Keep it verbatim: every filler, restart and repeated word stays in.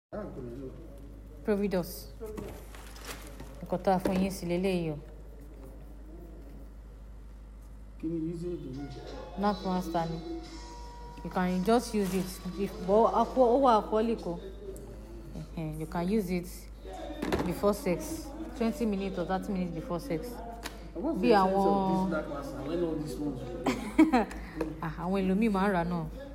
Providus. Nǹkan tá a fún yín sí leléyìí o. Can you use it? Not master ni. You can just use it. If but over alcoholic, you can use it before sex. Twenty minutes or thirty minutes before sex. What's the essence of this black master when all these ones? Ah, àwọn ẹlòmíì máa ń rà náà.